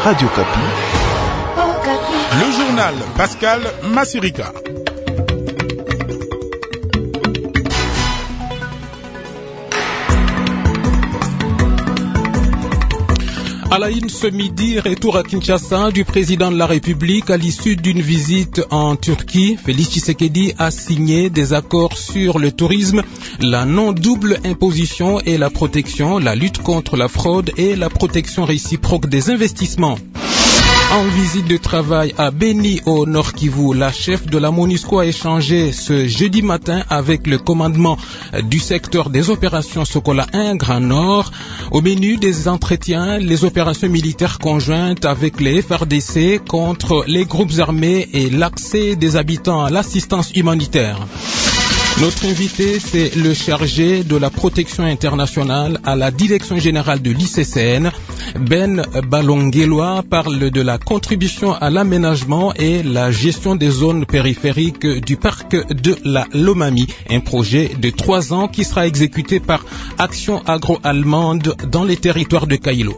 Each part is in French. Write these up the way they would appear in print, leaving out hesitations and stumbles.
Radio Kapi. Le journal Pascal Massirika. À la une ce midi, retour à Kinshasa du président de la République à l'issue d'une visite en Turquie. Félix Tshisekedi a signé des accords sur le tourisme, la non-double imposition et la protection, la lutte contre la fraude et la protection réciproque des investissements. En visite de travail à Beni au Nord Kivu, la chef de la MONUSCO a échangé ce jeudi matin avec le commandement du secteur des opérations Sokola 1 Grand Nord. Au menu des entretiens, les opérations militaires conjointes avec les FRDC contre les groupes armés et l'accès des habitants à l'assistance humanitaire. Notre invité, c'est le chargé de la protection internationale à la direction générale de l'ICCN. Ben Balongueloa parle de la contribution à l'aménagement et la gestion des zones périphériques du parc de la Lomami, un projet de 3 ans qui sera exécuté par Action agro-allemande dans les territoires de Kailo.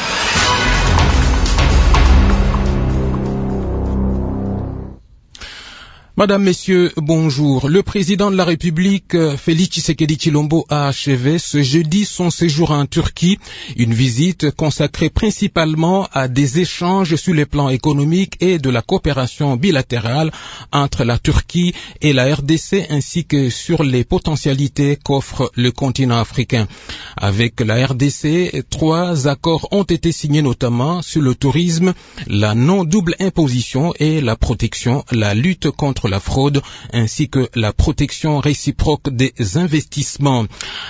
Madame, Messieurs, bonjour. Le président de la République, Félix Tshisekedi Tshilombo, a achevé ce jeudi son séjour en Turquie, une visite consacrée principalement à des échanges sur les plans économiques et de la coopération bilatérale entre la Turquie et la RDC, ainsi que sur les potentialités qu'offre le continent africain. Avec la RDC, 3 accords ont été signés notamment sur le tourisme, la non-double imposition et la protection, la lutte contre la fraude ainsi que la protection réciproque des investissements.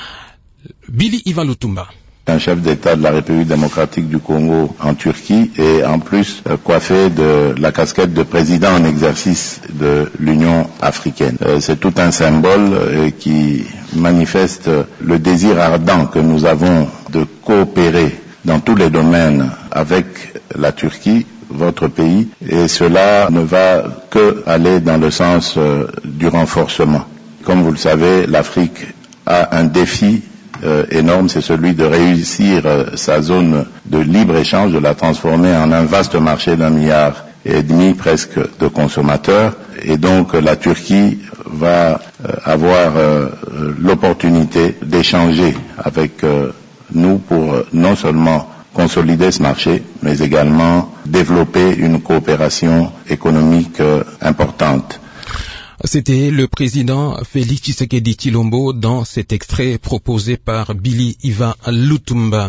Billy Ivan Lutumba. Un chef d'État de la République démocratique du Congo en Turquie et en plus coiffé de la casquette de président en exercice de l'Union africaine. C'est tout un symbole qui manifeste le désir ardent que nous avons de coopérer dans tous les domaines avec la Turquie, votre pays, et cela ne va que aller dans le sens du renforcement. Comme vous le savez, l'Afrique a un défi énorme, c'est celui de réussir sa zone de libre-échange, de la transformer en un vaste marché d'1,5 milliard presque de consommateurs, et donc la Turquie va avoir l'opportunité d'échanger avec nous pour non seulement consolider ce marché, mais également développer une coopération économique importante. C'était le président Félix Tshisekedi Tshilombo dans cet extrait proposé par Billy Ivan Lutumba.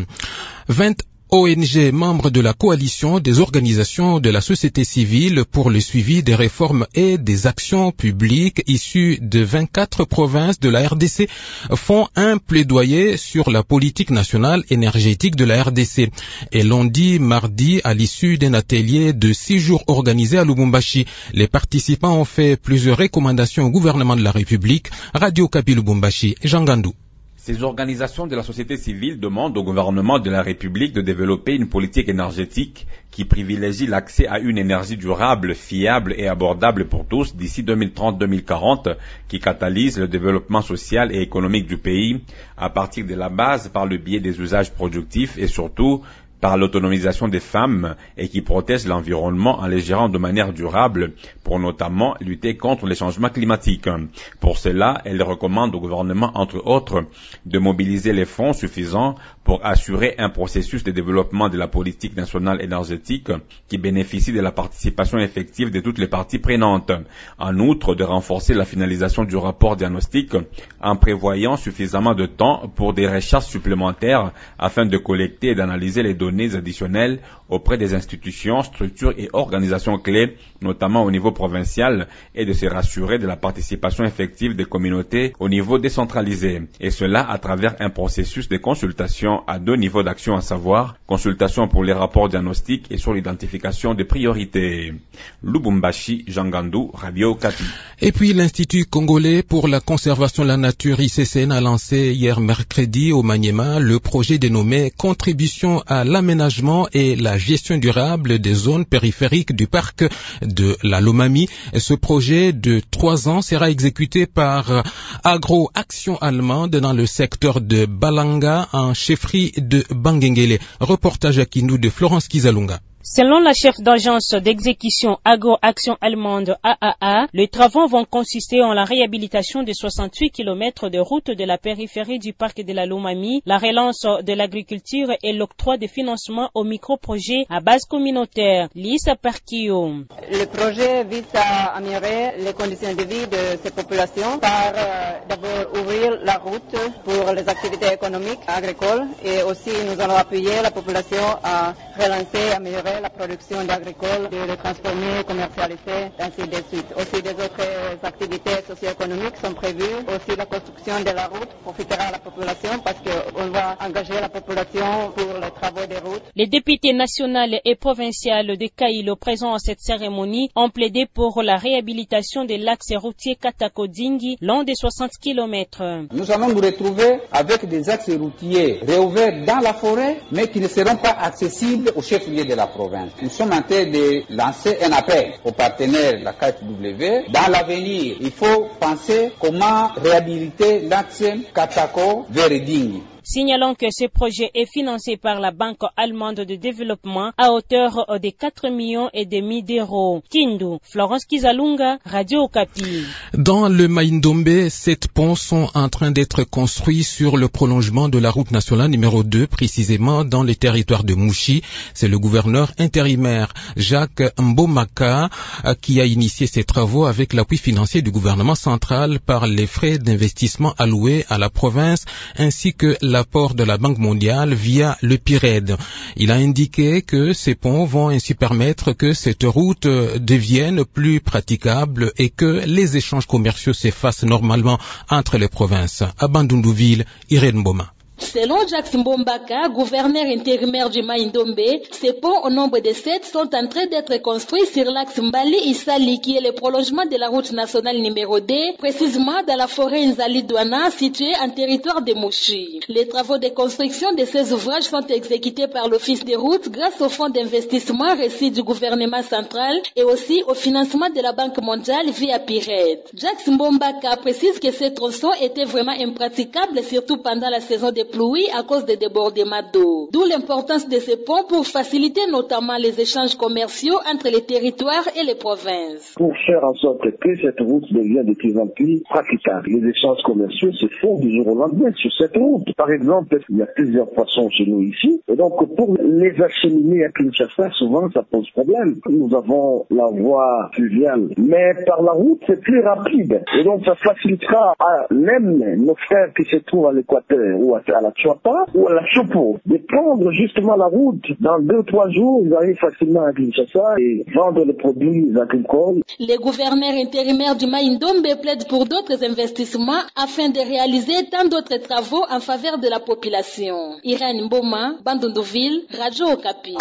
20 ONG membres de la coalition des organisations de la société civile pour le suivi des réformes et des actions publiques issues de 24 provinces de la RDC font un plaidoyer sur la politique nationale énergétique de la RDC. Et l'ont dit mardi à l'issue d'un atelier de 6 jours organisé à Lubumbashi. Les participants ont fait plusieurs recommandations au gouvernement de la République. Radio Kapi Lubumbashi, Jean Gandou. Ces organisations de la société civile demandent au gouvernement de la République de développer une politique énergétique qui privilégie l'accès à une énergie durable, fiable et abordable pour tous d'ici 2030-2040, qui catalyse le développement social et économique du pays à partir de la base par le biais des usages productifs et surtout par l'autonomisation des femmes et qui protège l'environnement en les gérant de manière durable pour notamment lutter contre les changements climatiques. Pour cela, elle recommande au gouvernement, entre autres, de mobiliser les fonds suffisants pour assurer un processus de développement de la politique nationale énergétique qui bénéficie de la participation effective de toutes les parties prenantes. En outre, de renforcer la finalisation du rapport diagnostic en prévoyant suffisamment de temps pour des recherches supplémentaires afin de collecter et d'analyser les données additionnelles auprès des institutions, structures et organisations clés, notamment au niveau provincial, et de se rassurer de la participation effective des communautés au niveau décentralisé. Et cela à travers un processus de consultation à 2 niveaux d'action, à savoir consultation pour les rapports diagnostiques et sur l'identification des priorités. Lubumbashi, Jean Gandou, Radio Kapi. Et puis l'Institut congolais pour la conservation de la nature ICCN a lancé hier mercredi au Maniema le projet dénommé Contribution à l'aménagement et la gestion durable des zones périphériques du parc de la Lomami. Ce projet de 3 ans sera exécuté par Agro-Action allemande dans le secteur de Balanga en chefferie de Bangengele. Reportage à Kindu de Florence Kizalunga. Selon la chef d'agence d'exécution agro-action allemande AAA, les travaux vont consister en la réhabilitation de 68 km de routes de la périphérie du parc de la Lomami, la relance de l'agriculture et l'octroi de financement aux micro-projets à base communautaire. Lisa Perquio. Le projet vise à améliorer les conditions de vie de ces populations par d'abord ouvrir la route pour les activités économiques agricoles et aussi nous allons appuyer la population à relancer, améliorer la production agricole, de les transformer, commercialiser, ainsi de suite. Aussi des autres activités socio-économiques sont prévues. Aussi la construction de la route profitera à la population parce qu'on va engager la population pour les travaux des routes. Les députés nationaux et provinciaux de Kailo présents à cette cérémonie ont plaidé pour la réhabilitation de l'axe routier Katako-Dingi long de 60 km. Nous allons nous retrouver avec des axes routiers réouverts dans la forêt mais qui ne seront pas accessibles aux chefs-lieux de la province. Nous sommes en train de lancer un appel aux partenaires de la KFW. Dans l'avenir, il faut penser comment réhabiliter l'axe Katako vers Dingi. Signalons que ce projet est financé par la Banque allemande de développement à hauteur de 4,5 millions d'euros. Kindu, Florence Kizalunga, Radio Okapi. Dans le Maïndombe, 7 ponts sont en train d'être construits sur le prolongement de la route nationale numéro 2, précisément dans les territoires de Mouchi. C'est le gouverneur intérimaire Jacques Mbomaka qui a initié ces travaux avec l'appui financier du gouvernement central par les frais d'investissement alloués à la province ainsi que l'apport de la Banque mondiale via le PIRED. Il a indiqué que ces ponts vont ainsi permettre que cette route devienne plus praticable et que les échanges commerciaux s'effacent normalement entre les provinces. À Bandundouville, Irène Boma. Selon Jacques Mbombaka, gouverneur intérimaire du Maïndombe, ces ponts au nombre de 7 sont en train d'être construits sur l'axe Mbali-Issali qui est le prolongement de la route nationale numéro 2, précisément dans la forêt Nzali-Douana située en territoire de Mouchi. Les travaux de construction de ces ouvrages sont exécutés par l'Office des routes grâce au fonds d'investissement reçu du gouvernement central et aussi au financement de la Banque mondiale via PIRED. Jacques Mbombaka précise que ces tronçons étaient vraiment impraticables, surtout pendant la saison des pluies à cause des débordements d'eau. D'où l'importance de ces ponts pour faciliter notamment les échanges commerciaux entre les territoires et les provinces. Pour faire en sorte que cette route devienne de plus en plus praticable, les échanges commerciaux se font du jour au lendemain sur cette route. Par exemple, il y a plusieurs poissons chez nous ici, et donc pour les acheminer à Kinshasa, souvent ça pose problème. Nous avons la voie fluviale, mais par la route c'est plus rapide, et donc ça facilitera à même nos frères qui se trouvent à l'Équateur ou à la Tchouapa ou à la Chopo de prendre justement la route. Dans 2-3 jours, ils arrivent facilement à Kinshasa et vendre les produits agricoles. Les gouverneurs intérimaires du Maïndombe plaident pour d'autres investissements afin de réaliser tant d'autres travaux en faveur de la population. Irène Mboma, Bandundouville, Radio Okapi.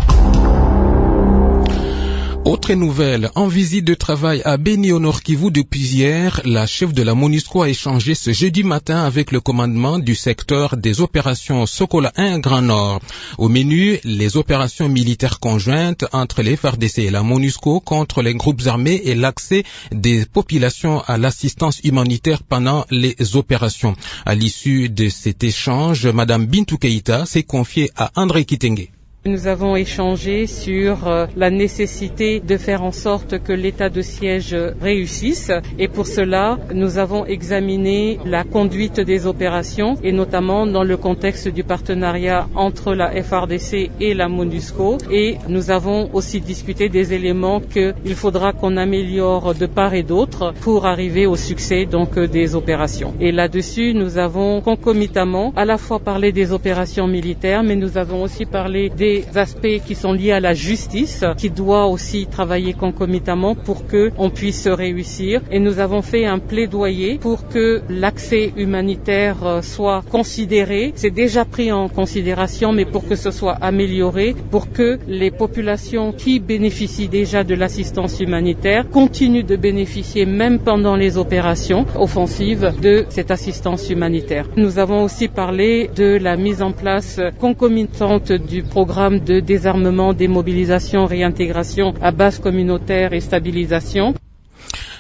Autre nouvelle, en visite de travail à Beni au Nord Kivu depuis hier, la chef de la MONUSCO a échangé ce jeudi matin avec le commandement du secteur des opérations Sokola 1 Grand Nord. Au menu, les opérations militaires conjointes entre les FARDC et la MONUSCO contre les groupes armés et l'accès des populations à l'assistance humanitaire pendant les opérations. À l'issue de cet échange, Madame Bintou Keïta s'est confiée à André Kitenge. Nous avons échangé sur la nécessité de faire en sorte que l'état de siège réussisse et pour cela, nous avons examiné la conduite des opérations et notamment dans le contexte du partenariat entre la FARDC et la MONUSCO et nous avons aussi discuté des éléments qu'il faudra qu'on améliore de part et d'autre pour arriver au succès donc des opérations. Et là-dessus, nous avons concomitamment à la fois parlé des opérations militaires mais nous avons aussi parlé des aspects qui sont liés à la justice, qui doit aussi travailler concomitamment pour que on puisse réussir. Et nous avons fait un plaidoyer pour que l'accès humanitaire soit considéré. C'est déjà pris en considération, mais pour que ce soit amélioré, pour que les populations qui bénéficient déjà de l'assistance humanitaire continuent de bénéficier, même pendant les opérations offensives, de cette assistance humanitaire. Nous avons aussi parlé de la mise en place concomitante du programme de désarmement, démobilisation, réintégration à base communautaire et stabilisation.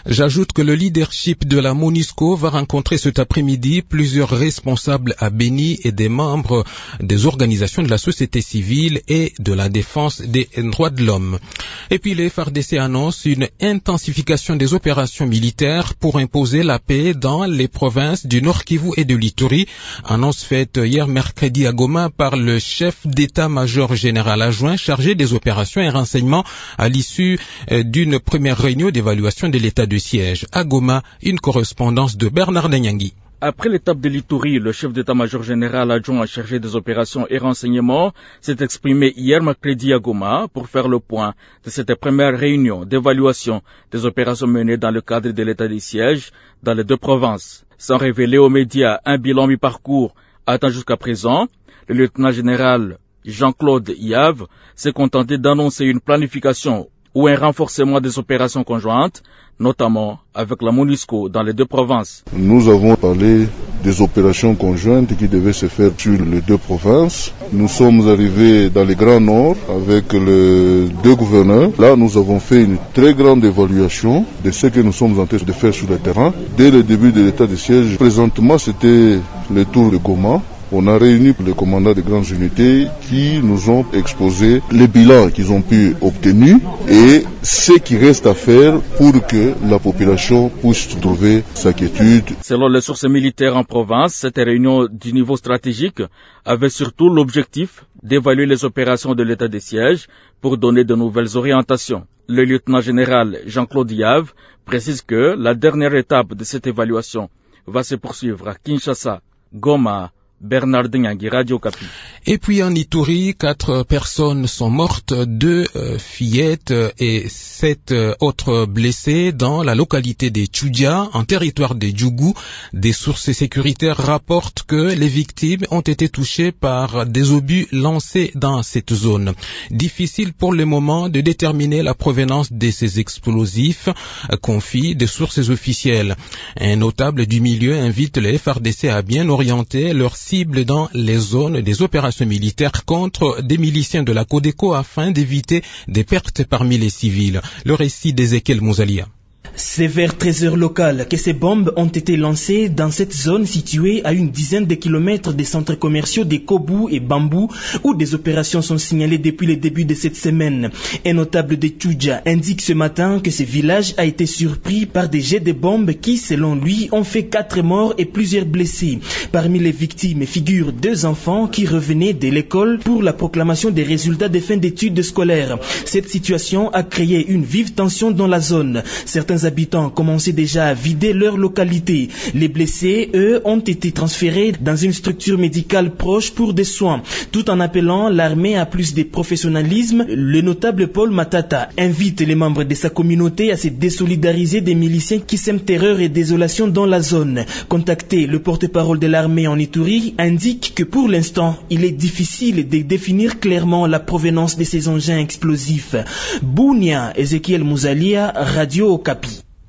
J'ajoute que le leadership de la MONUSCO va rencontrer cet après-midi plusieurs responsables à Béni et des membres des organisations de la société civile et de la défense des droits de l'homme. Et puis les FARDC annoncent une intensification des opérations militaires pour imposer la paix dans les provinces du Nord Kivu et de l'Ituri. Annonce faite hier mercredi à Goma par le chef d'état-major général adjoint chargé des opérations et renseignements à l'issue d'une première réunion d'évaluation de l'état de siège. À Goma, une correspondance de Bernard Nyangui. Après l'étape de l'Ituri, le chef d'état-major général adjoint chargé des opérations et renseignements s'est exprimé hier mercredi à Goma pour faire le point de cette première réunion d'évaluation des opérations menées dans le cadre de l'état de siège dans les deux provinces. Sans révéler aux médias un bilan mi-parcours atteint jusqu'à présent, le lieutenant général Jean-Claude Yave s'est contenté d'annoncer une planification ou un renforcement des opérations conjointes, notamment avec la MONUSCO dans les deux provinces. Nous avons parlé des opérations conjointes qui devaient se faire sur les deux provinces. Nous sommes arrivés dans le Grand Nord avec les deux gouverneurs. Là, nous avons fait une très grande évaluation de ce que nous sommes en train de faire sur le terrain. Dès le début de l'état de siège, présentement, c'était le tour de Goma. On a réuni les commandants des grandes unités qui nous ont exposé les bilans qu'ils ont pu obtenir et ce qui reste à faire pour que la population puisse trouver sa quiétude. Selon les sources militaires en province, cette réunion du niveau stratégique avait surtout l'objectif d'évaluer les opérations de l'état de siège pour donner de nouvelles orientations. Le lieutenant général Jean-Claude Yave précise que la dernière étape de cette évaluation va se poursuivre à Kinshasa, Goma, Bernard Nyangui, Radio Okapi. Et puis en Ituri, 4 personnes sont mortes, 2 fillettes et 7 autres blessées dans la localité de Tchoudia, en territoire de Djougou. Des sources sécuritaires rapportent que les victimes ont été touchées par des obus lancés dans cette zone. Difficile pour le moment de déterminer la provenance de ces explosifs, confient des sources officielles. Un notable du milieu invite les FARDC à bien orienter leur cible dans les zones des opérations militaires contre des miliciens de la Codeco afin d'éviter des pertes parmi les civils. Le récit d'Ezekiel Mouzalia. C'est vers 13h locales que ces bombes ont été lancées dans cette zone située à une dizaine de kilomètres des centres commerciaux de Kobu et Bambou où des opérations sont signalées depuis le début de cette semaine. Un notable de Tchoudia indique ce matin que ce village a été surpris par des jets de bombes qui, selon lui, ont fait 4 morts et plusieurs blessés. Parmi les victimes figurent 2 enfants qui revenaient de l'école pour la proclamation des résultats de fin d'études scolaires. Cette situation a créé une vive tension dans la zone. Certains habitants commençaient déjà à vider leur localité. Les blessés, eux, ont été transférés dans une structure médicale proche pour des soins. Tout en appelant l'armée à plus de professionnalisme, le notable Paul Matata invite les membres de sa communauté à se désolidariser des miliciens qui sèment terreur et désolation dans la zone. Contacté, le porte-parole de l'armée en Ituri indique que pour l'instant, il est difficile de définir clairement la provenance de ces engins explosifs. Bounia, Ezekiel Mouzalia, Radio Okapi.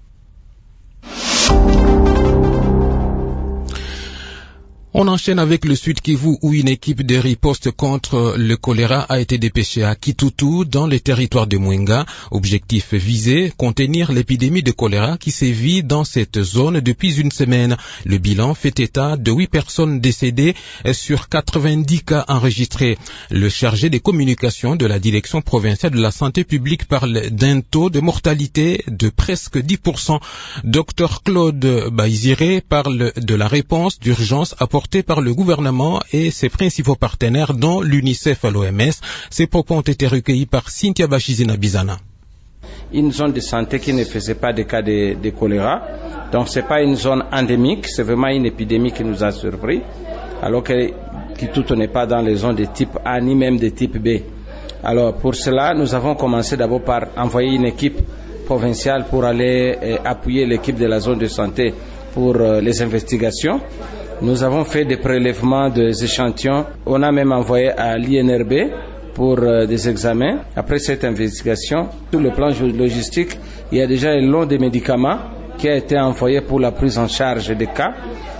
On enchaîne avec le Sud Kivu où une équipe de riposte contre le choléra a été dépêchée à Kitutu dans le territoire de Mwenga. Objectif visé, contenir l'épidémie de choléra qui sévit dans cette zone depuis une semaine. Le bilan fait état de 8 personnes décédées sur 90 cas enregistrés. Le chargé des communications de la direction provinciale de la santé publique parle d'un taux de mortalité de presque 10%. Dr Claude Baiziré parle de la réponse d'urgence apportée par le gouvernement et ses principaux partenaires dont l'UNICEF à l'OMS. Ces propos ont été recueillis par Cynthia Bachizina Bizana. Une zone de santé qui ne faisait pas de cas de choléra. Donc c'est pas une zone endémique, c'est vraiment une épidémie qui nous a surpris. Alors que Kitutu n'est pas dans les zones de type A ni même de type B. Alors pour cela, nous avons commencé d'abord par envoyer une équipe provinciale pour aller appuyer l'équipe de la zone de santé pour les investigations. Nous avons fait des prélèvements des échantillons. On a même envoyé à l'INRB pour des examens. Après cette investigation, sur le plan logistique, il y a déjà un lot de médicaments qui a été envoyé pour la prise en charge des cas.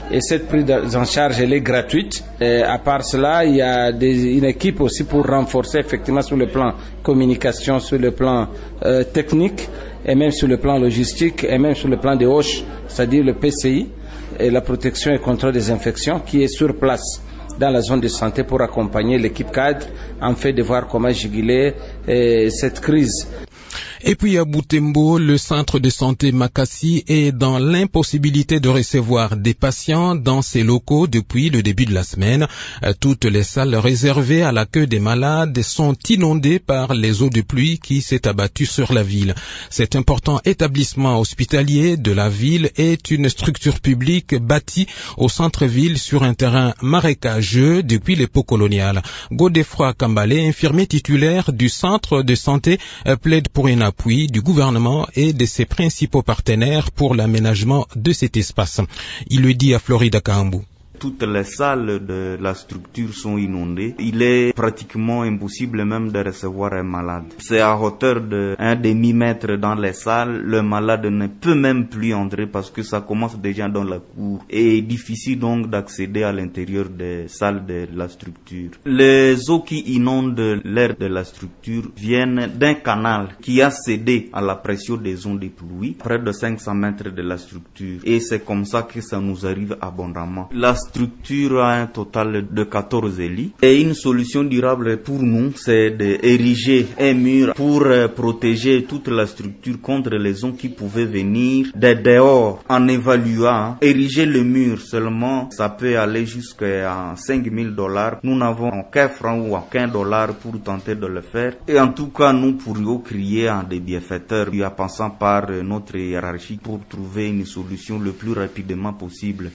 et cette prise en charge elle est gratuite. Et à part cela, il y a une équipe aussi pour renforcer effectivement sur le plan communication, sur le plan technique et même sur le plan logistique et même sur le plan des OSH, c'est-à-dire le PCI et la protection et contrôle des infections qui est sur place dans la zone de santé pour accompagner l'équipe cadre en fait de voir comment juguler cette crise. Et puis à Butembo, le centre de santé Makassi est dans l'impossibilité de recevoir des patients dans ses locaux depuis le début de la semaine. Toutes les salles réservées à l'accueil des malades sont inondées par les eaux de pluie qui s'est abattue sur la ville. Cet important établissement hospitalier de la ville est une structure publique bâtie au centre-ville sur un terrain marécageux depuis l'époque coloniale. Godefroy Kambale, infirmier titulaire du centre de santé, plaide pour un appui du gouvernement et de ses principaux partenaires pour l'aménagement de cet espace. Il le dit à Florida Kahambu. Toutes les salles de la structure sont inondées. Il est pratiquement impossible même de recevoir un malade. C'est à hauteur de 1 demi-mètre dans les salles. Le malade ne peut même plus entrer parce que ça commence déjà dans la cour. Et difficile donc d'accéder à l'intérieur des salles de la structure. Les eaux qui inondent l'air de la structure viennent d'un canal qui a cédé à la pression des ondes de pluie, près de 500 mètres de la structure. Et c'est comme ça que ça nous arrive abondamment. La structure a un total de 14 lits et une solution durable pour nous, c'est d'ériger un mur pour protéger toute la structure contre les eaux qui pouvaient venir de dehors. En évaluant, ériger le mur seulement, ça peut aller jusqu'à $5,000. Nous n'avons aucun franc ou aucun dollar pour tenter de le faire. Et en tout cas, nous pourrions crier à des bienfaiteurs en passant par notre hiérarchie pour trouver une solution le plus rapidement possible.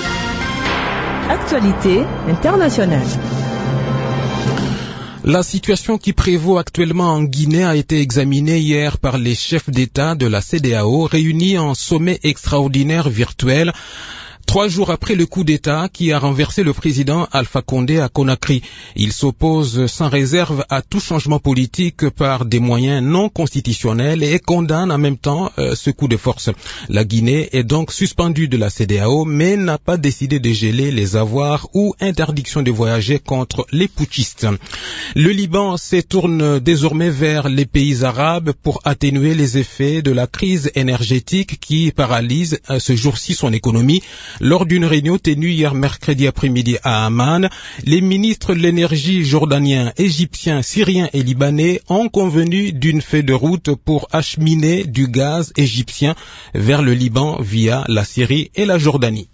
Actualité internationale. La situation qui prévaut actuellement en Guinée a été examinée hier par les chefs d'État de la CEDEAO réunis en sommet extraordinaire virtuel 3 jours après le coup d'État qui a renversé le président Alpha Condé à Conakry. Il s'oppose sans réserve à tout changement politique par des moyens non constitutionnels et condamne en même temps ce coup de force. La Guinée est donc suspendue de la CEDEAO mais n'a pas décidé de geler les avoirs ou interdiction de voyager contre les putschistes. Le Liban se tourne désormais vers les pays arabes pour atténuer les effets de la crise énergétique qui paralyse ce jour-ci son économie. Lors d'une réunion tenue hier mercredi après-midi à Amman, les ministres de l'énergie jordaniens, égyptiens, syriens et libanais ont convenu d'une feuille de route pour acheminer du gaz égyptien vers le Liban via la Syrie et la Jordanie.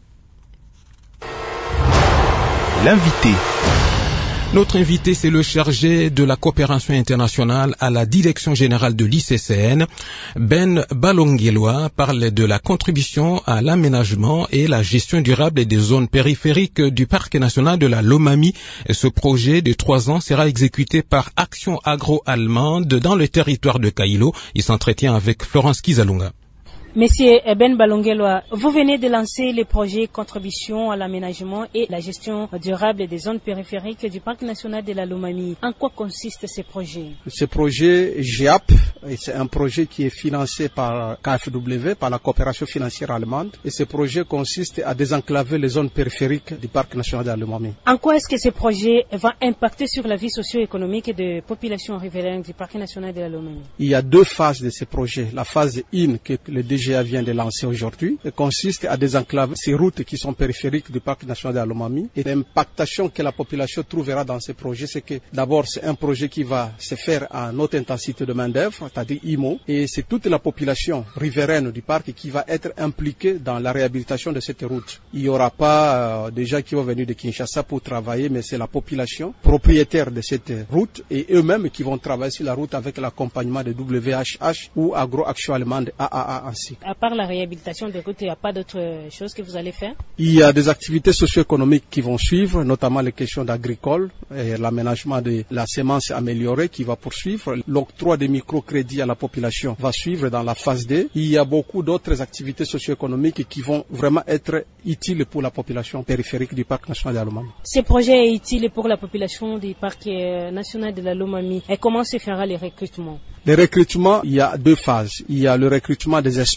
L'invité. Notre invité, c'est le chargé de la coopération internationale à la direction générale de l'ICCN. Ben Balongueloa parle de la contribution à l'aménagement et la gestion durable des zones périphériques du parc national de la Lomami. Ce projet de 3 ans sera exécuté par Action Agro-Allemande dans le territoire de Kailo. Il s'entretient avec Florence Kizalunga. Monsieur Ben Balongueloa, vous venez de lancer le projet Contribution à l'aménagement et la gestion durable des zones périphériques du Parc national de la Lomami. En quoi consiste ce projet? Ce projet GEAP, c'est un projet qui est financé par KfW, par la coopération financière allemande. Et ce projet consiste à désenclaver les zones périphériques du Parc national de la Lomami. En quoi est-ce que ce projet va impacter sur la vie socio-économique des populations riveraines du Parc national de la Lomami? Il y a 2 phases de ce projet. La phase 1 que le DGA vient de lancer aujourd'hui consiste à désenclaver ces routes qui sont périphériques du parc national de la Lomami. Et l'impactation que la population trouvera dans ce projet, c'est que d'abord c'est un projet qui va se faire à haute intensité de main-d'œuvre, c'est-à-dire IMO, et c'est toute la population riveraine du parc qui va être impliquée dans la réhabilitation de cette route. Il n'y aura pas des gens qui vont venir de Kinshasa pour travailler, mais c'est la population propriétaire de cette route et eux-mêmes qui vont travailler sur la route avec l'accompagnement de WHH ou Agro-Action Allemande AAA ainsi. À part la réhabilitation des routes, il n'y a pas d'autres choses que vous allez faire? Il y a des activités socio-économiques qui vont suivre, notamment les questions d'agricole, et l'aménagement de la semence améliorée qui va poursuivre. L'octroi des microcrédits à la population va suivre dans la phase D. Il y a beaucoup d'autres activités socio-économiques qui vont vraiment être utiles pour la population périphérique du Parc national de la Lomami. Ce projet est utile pour la population du Parc national de la Lomami. Et comment se fera le recrutement? Le recrutement, il y a 2 phases. Il y a le recrutement des experts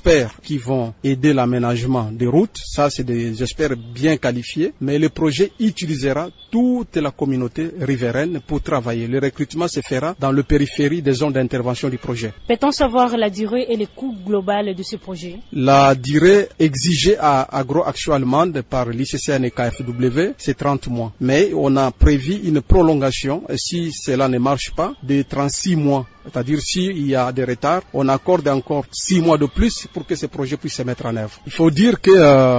experts qui vont aider l'aménagement des routes. Ça, c'est des experts bien qualifiés. Mais le projet utilisera toute la communauté riveraine pour travailler. Le recrutement se fera dans le périphérie des zones d'intervention du projet. Peut-on savoir la durée et le coût global de ce projet? La durée exigée à Agroaction Allemande par l'ICCN et KfW, c'est 30 mois. Mais on a prévu une prolongation, si cela ne marche pas, de 36 mois. C'est-à-dire s'il y a des retards, on accorde encore 6 mois de plus pour que ce projet puisse se mettre en œuvre. Il faut dire que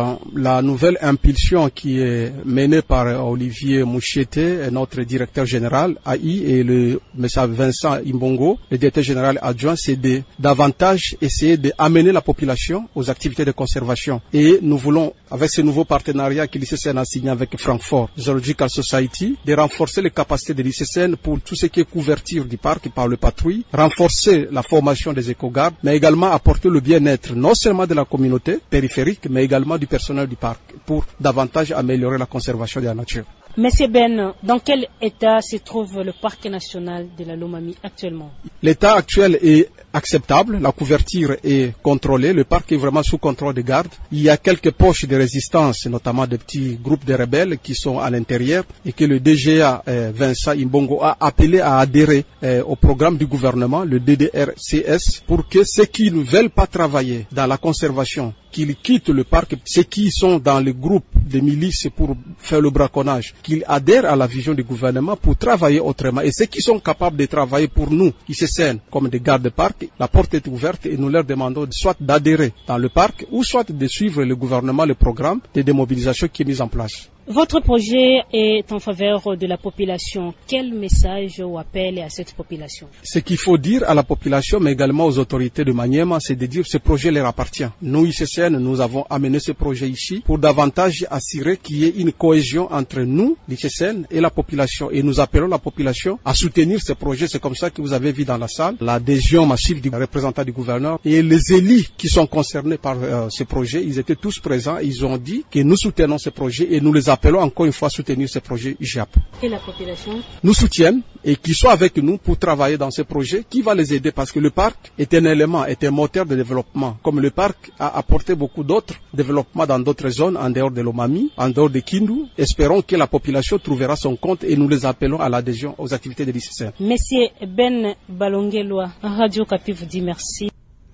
la nouvelle impulsion qui est menée par Olivier Moucheté, notre directeur général AI, et le M. Vincent Imbongo, le directeur général adjoint, c'est de davantage essayer d'amener la population aux activités de conservation. Et nous voulons, avec ce nouveau partenariat que l'ICCN a signé avec Francfort Zoological Society, de renforcer les capacités de l'ICCN pour tout ce qui est couverture du parc par le patrouille, renforcer la formation des éco-gardes, mais également apporter le bien-être non seulement de la communauté périphérique, mais également du personnel du parc, pour davantage améliorer la conservation de la nature. Monsieur Ben, dans quel état se trouve le parc national de la Lomami actuellement? L'état actuel est acceptable, la couverture est contrôlée, le parc est vraiment sous contrôle des gardes. Il y a quelques poches de résistance, notamment des petits groupes de rebelles qui sont à l'intérieur et que le DGA Vincent Imbongo a appelé à adhérer au programme du gouvernement, le DDRCS, pour que ceux qui ne veulent pas travailler dans la conservation, qu'ils quittent le parc, ceux qui sont dans le groupe de milices pour faire le braconnage, qu'ils adhèrent à la vision du gouvernement pour travailler autrement. Et ceux qui sont capables de travailler pour nous, ICCN, comme des gardes de parc, la porte est ouverte et nous leur demandons soit d'adhérer dans le parc ou soit de suivre le gouvernement, le programme de démobilisation qui est mis en place. Votre projet est en faveur de la population. Quel message ou appel à cette population? Ce qu'il faut dire à la population, mais également aux autorités de Maniema, c'est de dire que ce projet leur appartient. Nous, ICCN, nous avons amené ce projet ici pour davantage assurer qu'il y ait une cohésion entre nous, l'ICCN, et la population. Et nous appelons la population à soutenir ce projet. C'est comme ça que vous avez vu dans la salle l'adhésion massive du représentant du gouverneur. Et les élus qui sont concernés par ce projet, ils étaient tous présents. Ils ont dit que nous soutenons ce projet et nous les appelons encore une fois à soutenir ce projet IGAP. Et la population nous soutiennent et qu'ils soient avec nous pour travailler dans ce projet qui va les aider parce que le parc est un élément, est un moteur de développement. Comme le parc a apporté beaucoup d'autres développements dans d'autres zones en dehors de Lomami, en dehors de Kindu, espérons que la population trouvera son compte et nous les appelons à l'adhésion aux activités de l'ICCN. Monsieur Ben Balongelwa, Radio Kapi vous dit merci.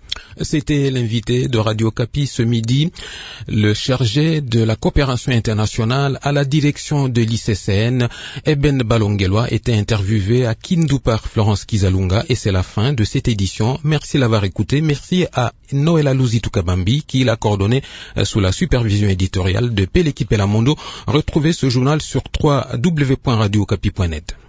C'était l'invité de Radio Kapi ce midi, le chargé de la coopération internationale à la direction de l'ICCN, Eben Balongelwa, était interviewé à Kindu par Florence Kizalunga et c'est la fin de cette édition. Merci de l'avoir écouté. Merci à Noëlla Luzitukabambi qui l'a coordonné sous la supervision éditoriale de Peleki Pelamondo. Retrouvez ce journal sur www.radiokapi.net.